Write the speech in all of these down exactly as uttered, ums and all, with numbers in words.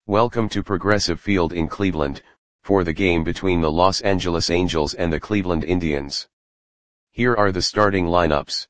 Welcome to Progressive Field in Cleveland, for the game between the Los Angeles Angels and the Cleveland Indians. Here are the starting lineups.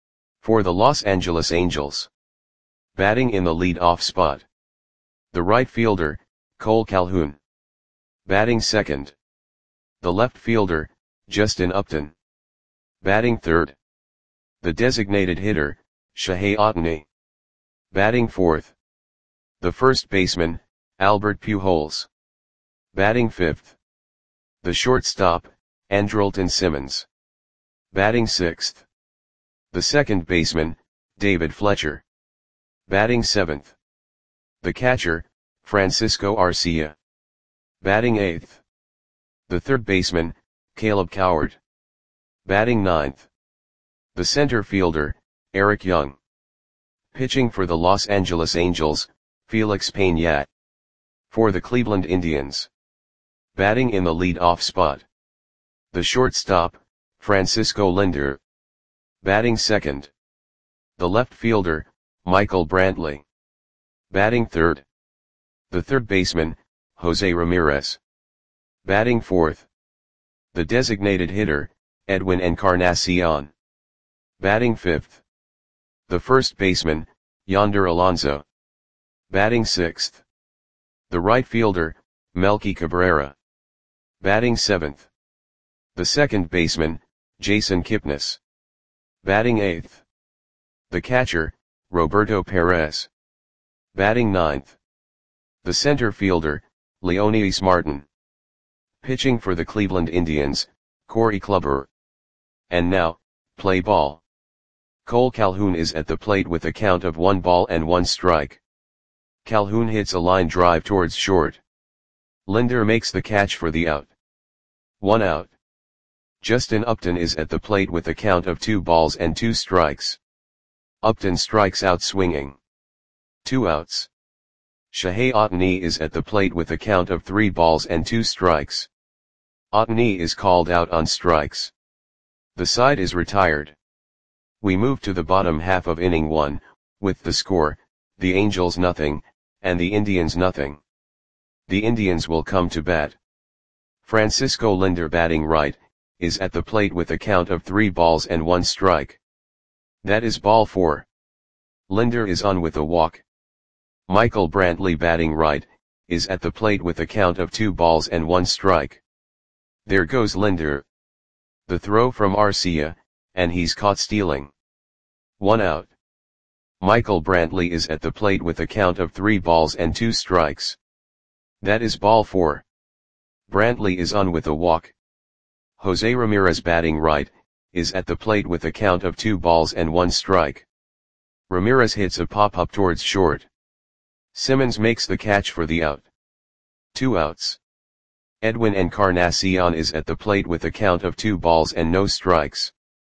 For the Los Angeles Angels. Batting in the lead-off spot. The right fielder, Cole Calhoun. Batting second. The left fielder, Justin Upton. Batting third. The designated hitter, Shohei Ohtani. Batting fourth. The first baseman, Albert Pujols. Batting fifth. The shortstop, Andrelton Simmons. Batting sixth. The second baseman, David Fletcher. Batting seventh. The catcher, Francisco Arcia. Batting eighth. The third baseman, Caleb Coward. Batting ninth. The center fielder, Eric Young. Pitching for the Los Angeles Angels, Felix Peña. For the Cleveland Indians. Batting in the lead-off spot. The shortstop, Francisco Lindor. Batting second. The left fielder, Michael Brantley. Batting third. The third baseman, Jose Ramirez. Batting fourth. The designated hitter, Edwin Encarnacion. Batting fifth. The first baseman, Yonder Alonso. Batting sixth. The right fielder, Melky Cabrera. Batting seventh. The second baseman, Jason Kipnis. Batting eighth. The catcher, Roberto Perez. Batting ninth. The center fielder, Leonys Martin. Pitching for the Cleveland Indians, Corey Kluber. And now, play ball. Cole Calhoun is at the plate with a count of one ball and one strike. Calhoun hits a line drive towards short. Lindor makes the catch for the out. One out. Justin Upton is at the plate with a count of two balls and two strikes. Upton strikes out swinging. Two outs. Shohei Ohtani is at the plate with a count of three balls and two strikes. Ohtani is called out on strikes. The side is retired. We move to the bottom half of inning one, with the score, the Angels nothing, and the Indians nothing. The Indians will come to bat. Francisco Lindor, batting right, is at the plate with a count of three balls and one strike. That is ball four. Lindor is on with a walk. Michael Brantley, batting right, is at the plate with a count of two balls and one strike. There goes Lindor. The throw from Arcia, and he's caught stealing. One out. Michael Brantley is at the plate with a count of three balls and two strikes. That is ball four. Brantley is on with a walk. Jose Ramirez, batting right, is at the plate with a count of two balls and one strike. Ramirez hits a pop-up towards short. Simmons makes the catch for the out. Two outs. Edwin Encarnacion is at the plate with a count of two balls and no strikes.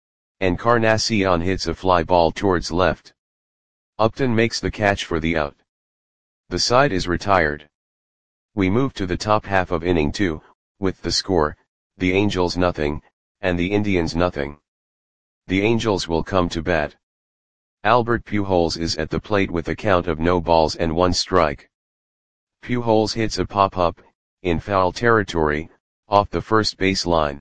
Encarnacion hits a fly ball towards left. Upton makes the catch for the out. The side is retired. We move to the top half of inning two, with the score, the Angels nothing, and the Indians nothing. The Angels will come to bat. Albert Pujols is at the plate with a count of no balls and one strike. Pujols hits a pop-up, in foul territory, off the first base line.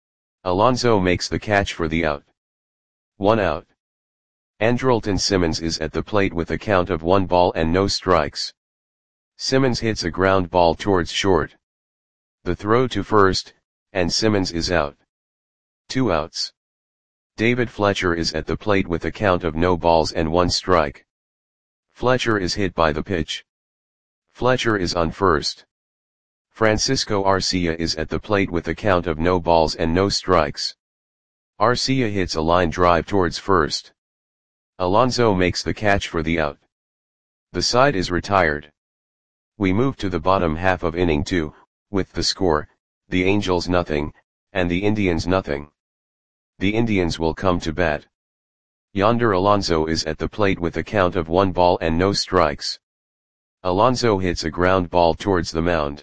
Alonso makes the catch for the out. One out. Andrelton Simmons is at the plate with a count of one ball and no strikes. Simmons hits a ground ball towards short. The throw to first, and Simmons is out. Two outs. David Fletcher is at the plate with a count of no balls and one strike. Fletcher is hit by the pitch. Fletcher is on first. Francisco Arcia is at the plate with a count of no balls and no strikes. Arcia hits a line drive towards first. Alonso makes the catch for the out. The side is retired. We move to the bottom half of inning two, with the score, the Angels nothing, and the Indians nothing. The Indians will come to bat. Yonder Alonso is at the plate with a count of one ball and no strikes. Alonso hits a ground ball towards the mound.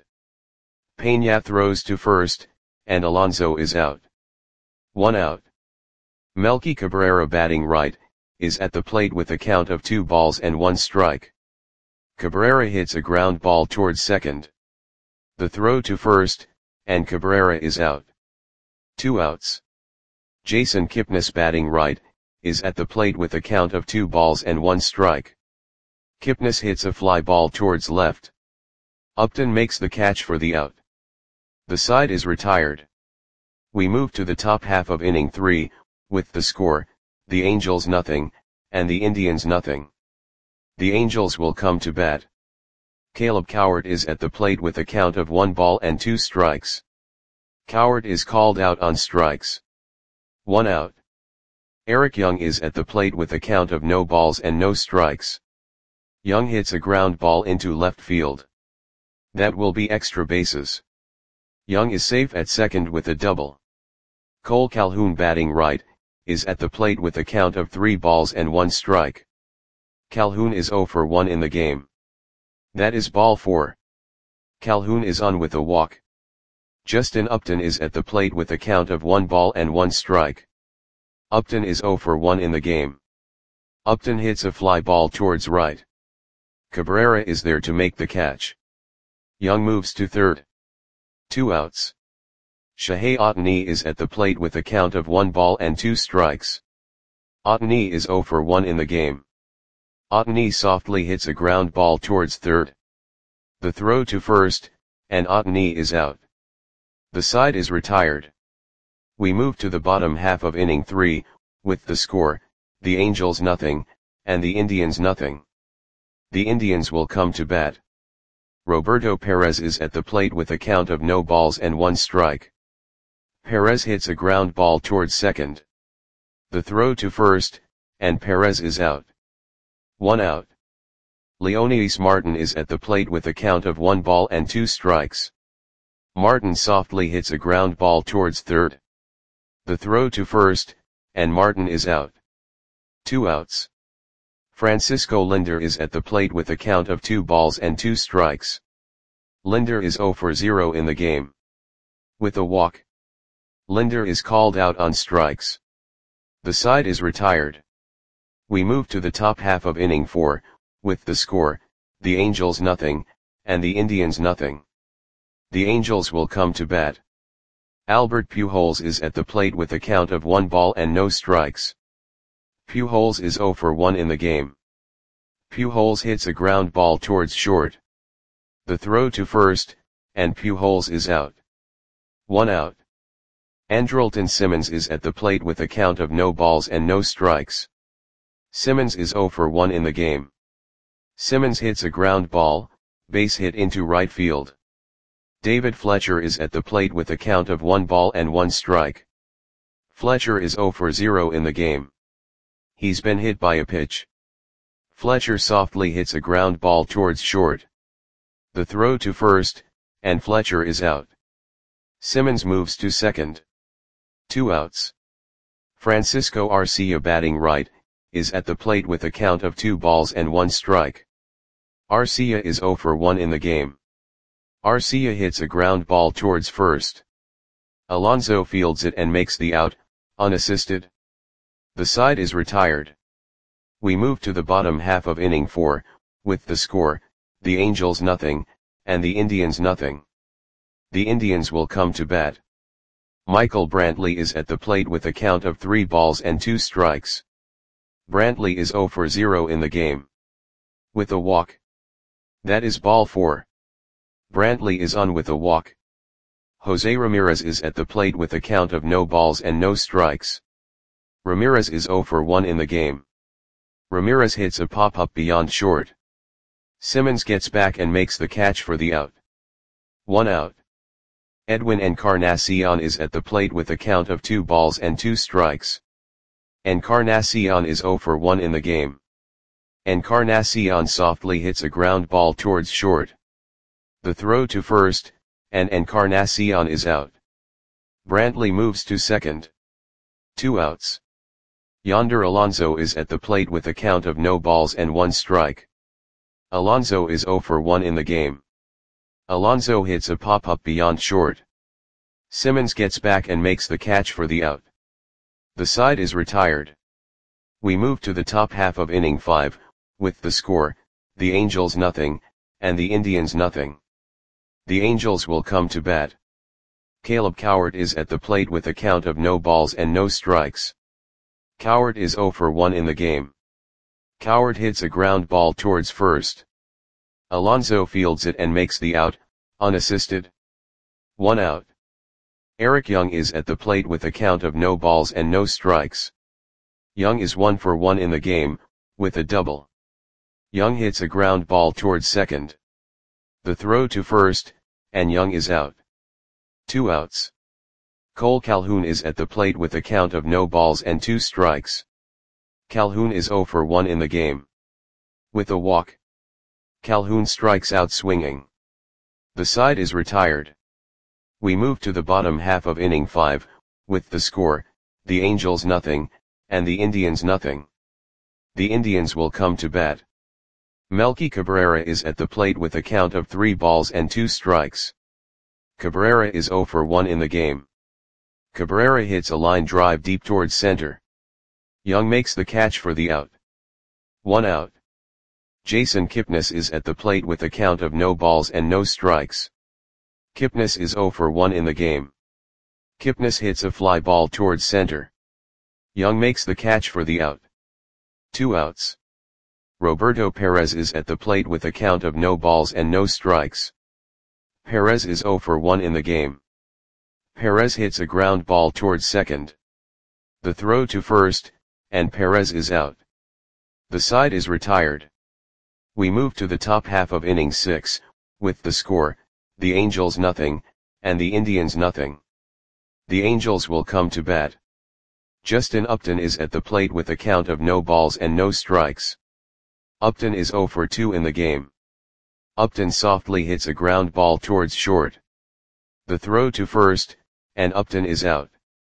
Peña throws to first, and Alonso is out. One out. Melky Cabrera, batting right, is at the plate with a count of two balls and one strike. Cabrera hits a ground ball towards second. The throw to first, and Cabrera is out. Two outs. Jason Kipnis batting right, is at the plate with a count of two balls and one strike. Kipnis hits a fly ball towards left. Upton makes the catch for the out. The side is retired. We move to the top half of inning three, with the score, the Angels nothing, and the Indians nothing. The Angels will come to bat. Caleb Cowart is at the plate with a count of one ball and two strikes. Cowart is called out on strikes. One out. Eric Young is at the plate with a count of no balls and no strikes. Young hits a ground ball into left field. That will be extra bases. Young is safe at second with a double. Cole Calhoun batting right, is at the plate with a count of three balls and one strike. Calhoun is oh for one in the game. That is ball four. Calhoun is on with a walk. Justin Upton is at the plate with a count of one ball and one strike. Upton is oh for one in the game. Upton hits a fly ball towards right. Cabrera is there to make the catch. Young moves to third. Two outs. Shohei Ohtani is at the plate with a count of one ball and two strikes. Ohtani is oh for one in the game. Ohtani softly hits a ground ball towards third. The throw to first, and Ohtani is out. The side is retired. We move to the bottom half of inning three, with the score, the Angels nothing, and the Indians nothing. The Indians will come to bat. Roberto Perez is at the plate with a count of no balls and one strike. Perez hits a ground ball towards second. The throw to first, and Perez is out. One out. Leonidas Martin is at the plate with a count of one ball and two strikes. Martin softly hits a ground ball towards third. The throw to first, and Martin is out. Two outs. Francisco Linder is at the plate with a count of two balls and two strikes. Linder is oh for zero in the game. With a walk. Linder is called out on strikes. The side is retired. We move to the top half of inning four, with the score, the Angels nothing, and the Indians nothing. The Angels will come to bat. Albert Pujols is at the plate with a count of one ball and no strikes. Pujols is oh for one in the game. Pujols hits a ground ball towards short. The throw to first, and Pujols is out. One out. Andrelton Simmons is at the plate with a count of no balls and no strikes. Simmons is oh for one in the game. Simmons hits a ground ball, base hit into right field. David Fletcher is at the plate with a count of one ball and one strike. Fletcher is oh for zero in the game. He's been hit by a pitch. Fletcher softly hits a ground ball towards short. The throw to first, and Fletcher is out. Simmons moves to second. Two outs. Francisco Arcia batting right, is at the plate with a count of two balls and one strike. Arcia is oh for one in the game. Arcia hits a ground ball towards first. Alonso fields it and makes the out, unassisted. The side is retired. We move to the bottom half of inning four, with the score, the Angels nothing, and the Indians nothing. The Indians will come to bat. Michael Brantley is at the plate with a count of three balls and two strikes. Brantley is oh for zero in the game. With a walk. That is ball four. Brantley is on with a walk. Jose Ramirez is at the plate with a count of no balls and no strikes. Ramirez is oh for one in the game. Ramirez hits a pop-up beyond short. Simmons gets back and makes the catch for the out. One out. Edwin Encarnacion is at the plate with a count of two balls and two strikes. Encarnacion is oh for one in the game. Encarnacion softly hits a ground ball towards short. The throw to first, and Encarnacion is out. Brantley moves to second. Two outs. Yonder Alonso is at the plate with a count of no balls and one strike. Alonso is oh for one in the game. Alonso hits a pop-up beyond short. Simmons gets back and makes the catch for the out. The side is retired. We move to the top half of inning five, with the score, the Angels nothing, and the Indians nothing. The Angels will come to bat. Caleb Cowart is at the plate with a count of no balls and no strikes. Cowart is zero for one in the game. Cowart hits a ground ball towards first. Alonso fields it and makes the out, unassisted. One out. Eric Young is at the plate with a count of no balls and no strikes. Young is one for one in the game, with a double. Young hits a ground ball towards second. The throw to first, and Young is out. Two outs. Cole Calhoun is at the plate with a count of no balls and two strikes. Calhoun is zero for one in the game. With a walk. Calhoun strikes out swinging. The side is retired. We move to the bottom half of inning five, with the score, the Angels nothing, and the Indians nothing. The Indians will come to bat. Melky Cabrera is at the plate with a count of three balls and two strikes. Cabrera is zero for one in the game. Cabrera hits a line drive deep towards center. Young makes the catch for the out. One out. Jason Kipnis is at the plate with a count of no balls and no strikes. Kipnis is zero for one in the game. Kipnis hits a fly ball towards center. Young makes the catch for the out. Two outs. Roberto Perez is at the plate with a count of no balls and no strikes. Perez is zero for one in the game. Perez hits a ground ball towards second. The throw to first, and Perez is out. The side is retired. We move to the top half of inning six, with the score, the Angels nothing, and the Indians nothing. The Angels will come to bat. Justin Upton is at the plate with a count of no balls and no strikes. Upton is zero for two in the game. Upton softly hits a ground ball towards short. The throw to first, and Upton is out.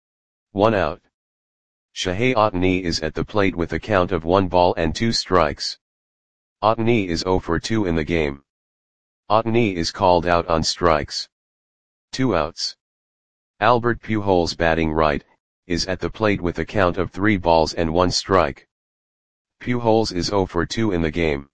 One out. Shohei Ohtani is at the plate with a count of one ball and two strikes. Ohtani is zero for two in the game. Ohtani is called out on strikes. Two outs. Albert Pujols, batting right, is at the plate with a count of three balls and one strike. Pujols is zero for two in the game.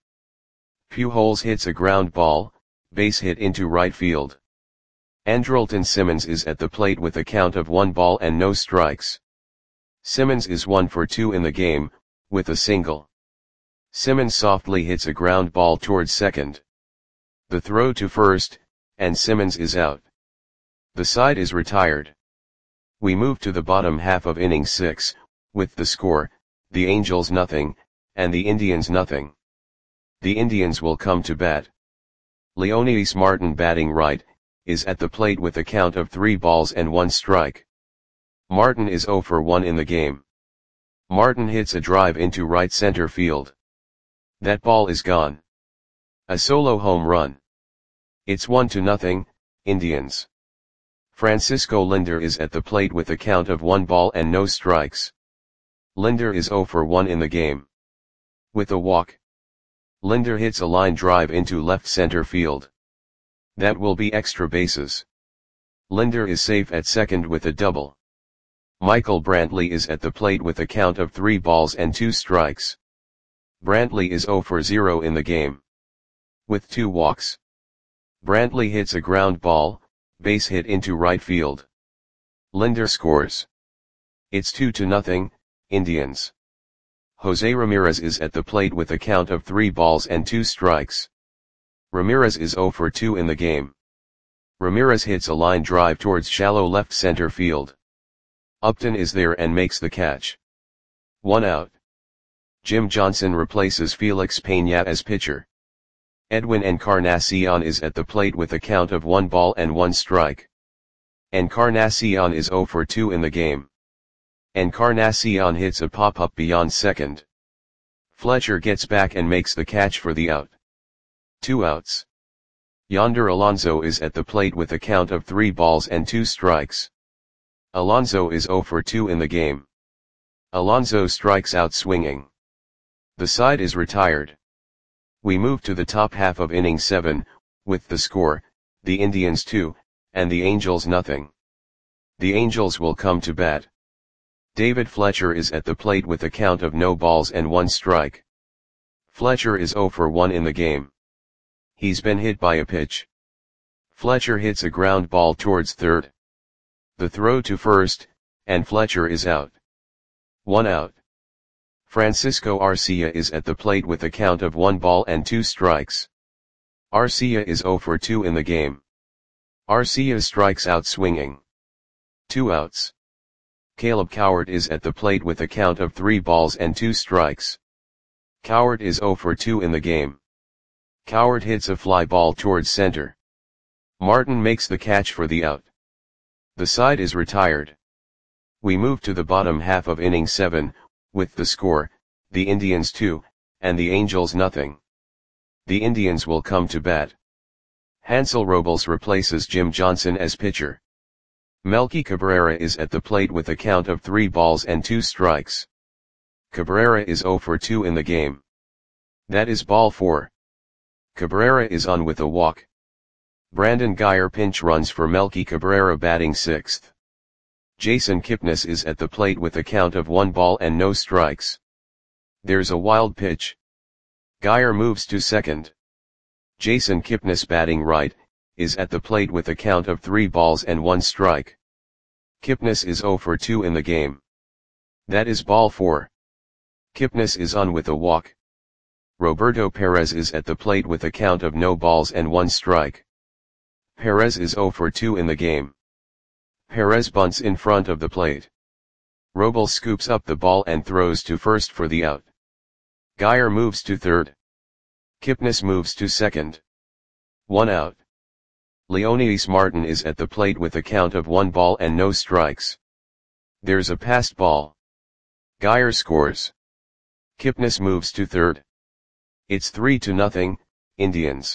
Pujols hits a ground ball, base hit into right field. Andrelton Simmons is at the plate with a count of one ball and no strikes. Simmons is one for two in the game, with a single. Simmons softly hits a ground ball towards second. The throw to first, and Simmons is out. The side is retired. We move to the bottom half of inning six, with the score, the Angels nothing, and the Indians nothing. The Indians will come to bat. Leonidas Martin, batting right, is at the plate with a count of three balls and one strike. Martin is zero for one in the game. Martin hits a drive into right center field. That ball is gone. A solo home run. It's one to nothing, Indians. Francisco Lindor is at the plate with a count of one ball and no strikes. Lindor is zero for one in the game. With a walk. Lindor hits a line drive into left center field. That will be extra bases. Lindor is safe at second with a double. Michael Brantley is at the plate with a count of three balls and two strikes. Brantley is zero for zero in the game. With two walks. Brantley hits a ground ball, base hit into right field. Lindor scores. It's two to nothing, Indians. Jose Ramirez is at the plate with a count of three balls and two strikes. Ramirez is zero for two in the game. Ramirez hits a line drive towards shallow left center field. Upton is there and makes the catch. One out. Jim Johnson replaces Felix Peña as pitcher. Edwin Encarnacion is at the plate with a count of one ball and one strike. Encarnacion is zero for two in the game. Encarnacion hits a pop-up beyond second. Fletcher gets back and makes the catch for the out. Two outs. Yonder Alonso is at the plate with a count of three balls and two strikes. Alonso is zero for two in the game. Alonso strikes out swinging. The side is retired. We move to the top half of inning seven, with the score, the Indians two, and the Angels nothing. The Angels will come to bat. David Fletcher is at the plate with a count of no balls and one strike. Fletcher is zero for one in the game. He's been hit by a pitch. Fletcher hits a ground ball towards third. The throw to first, and Fletcher is out. One out. Francisco Arcia is at the plate with a count of one ball and two strikes. Arcia is zero for two in the game. Arcia strikes out swinging. Two outs. Caleb Cowart is at the plate with a count of three balls and two strikes. Cowart is zero for two in the game. Cowart hits a fly ball towards center. Martin makes the catch for the out. The side is retired. We move to the bottom half of inning seven, with the score, the Indians two, and the Angels nothing. The Indians will come to bat. Hansel Robles replaces Jim Johnson as pitcher. Melky Cabrera is at the plate with a count of three balls and two strikes. Cabrera is zero for two in the game. That is ball four. Cabrera is on with a walk. Brandon Guyer pinch runs for Melky Cabrera batting sixth. Jason Kipnis is at the plate with a count of one ball and no strikes. There's a wild pitch. Guyer moves to second. Jason Kipnis batting right, is at the plate with a count of three balls and one strike. Kipnis is zero for two in the game. That is ball four. Kipnis is on with a walk. Roberto Perez is at the plate with a count of no balls and one strike. Perez is zero for two in the game. Perez bunts in front of the plate. Robles scoops up the ball and throws to first for the out. Guyer moves to third. Kipnis moves to second. One out. Leonidas Martin is at the plate with a count of one ball and no strikes. There's a passed ball. Guyer scores. Kipnis moves to third. It's three to nothing, Indians.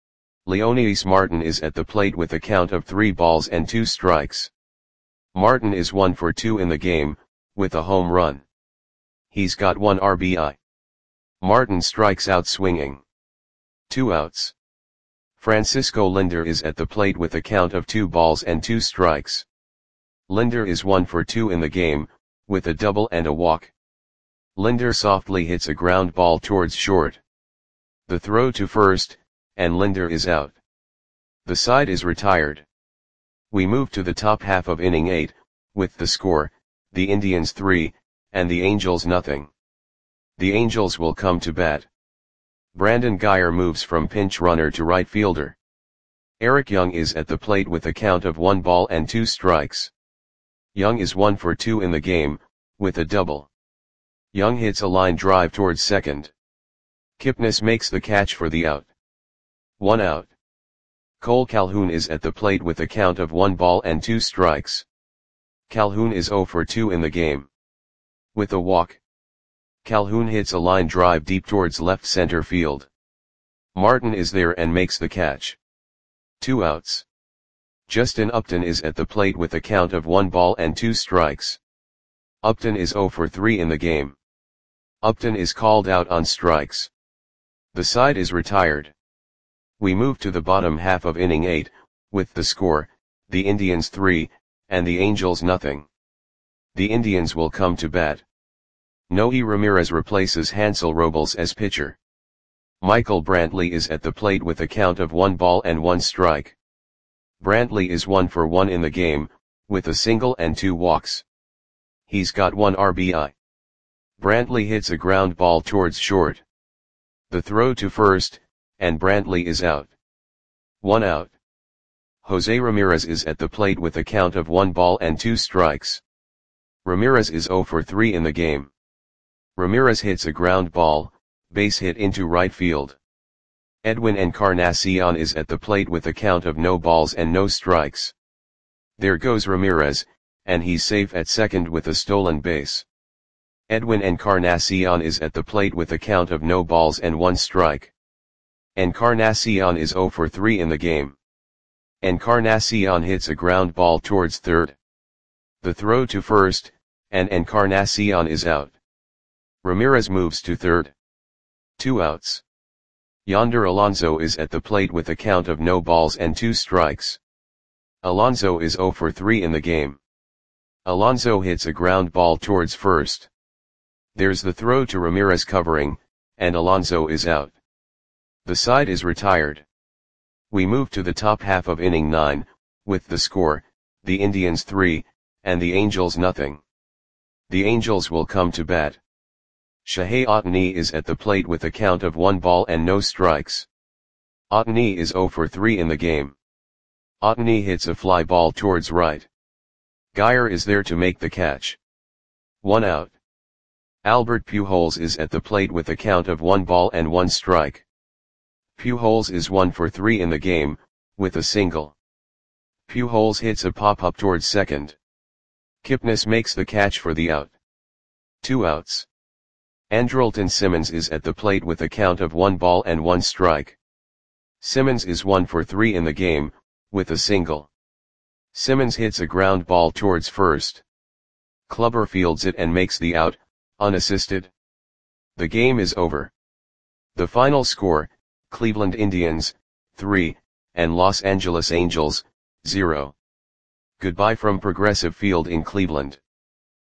Leonidas Martin is at the plate with a count of three balls and two strikes. Martin is one for two in the game, with a home run. He's got one R B I. Martin strikes out swinging. Two outs. Francisco Lindor is at the plate with a count of two balls and two strikes. Lindor is one for two in the game, with a double and a walk. Lindor softly hits a ground ball towards short. The throw to first, and Lindor is out. The side is retired. We move to the top half of inning eight, with the score, the Indians three, and the Angels nothing. The Angels will come to bat. Brandon Guyer moves from pinch runner to right fielder. Eric Young is at the plate with a count of one ball and two strikes. Young is one for two in the game, with a double. Young hits a line drive towards second. Kipnis makes the catch for the out. One out. Cole Calhoun is at the plate with a count of one ball and two strikes. Calhoun is zero for two in the game. With a walk. Calhoun hits a line drive deep towards left center field. Martin is there and makes the catch. Two outs. Justin Upton is at the plate with a count of one ball and two strikes. Upton is zero for three in the game. Upton is called out on strikes. The side is retired. We move to the bottom half of inning eight, with the score, the Indians three, and the Angels nothing. The Indians will come to bat. Noe Ramirez replaces Hansel Robles as pitcher. Michael Brantley is at the plate with a count of one ball and one strike. Brantley is one for one in the game, with a single and two walks. He's got one R B I. Brantley hits a ground ball towards short. The throw to first, and Brantley is out. One out. Jose Ramirez is at the plate with a count of one ball and two strikes. Ramirez is zero for three in the game. Ramirez hits a ground ball, base hit into right field. Edwin Encarnacion is at the plate with a count of no balls and no strikes. There goes Ramirez, and he's safe at second with a stolen base. Edwin Encarnacion is at the plate with a count of no balls and one strike. Encarnacion is zero for three in the game. Encarnacion hits a ground ball towards third. The throw to first, and Encarnacion is out. Ramirez moves to third. Two outs. Yonder Alonso is at the plate with a count of no balls and two strikes. Alonso is zero for three in the game. Alonso hits a ground ball towards first. There's the throw to Ramirez covering, and Alonso is out. The side is retired. We move to the top half of inning nine, with the score, the Indians three, and the Angels nothing. The Angels will come to bat. Shohei Ohtani is at the plate with a count of one ball and no strikes. Ohtani is zero for three in the game. Ohtani hits a fly ball towards right. Geyer is there to make the catch. One out. Albert Pujols is at the plate with a count of one ball and one strike. Pujols is one for three in the game, with a single. Pujols hits a pop-up towards second. Kipnis makes the catch for the out. Two outs. Andrelton Simmons is at the plate with a count of one ball and one strike. Simmons is one for three in the game, with a single. Simmons hits a ground ball towards first. Kluber fields it and makes the out, unassisted. The game is over. The final score, Cleveland Indians, three, and Los Angeles Angels, zero. Goodbye from Progressive Field in Cleveland.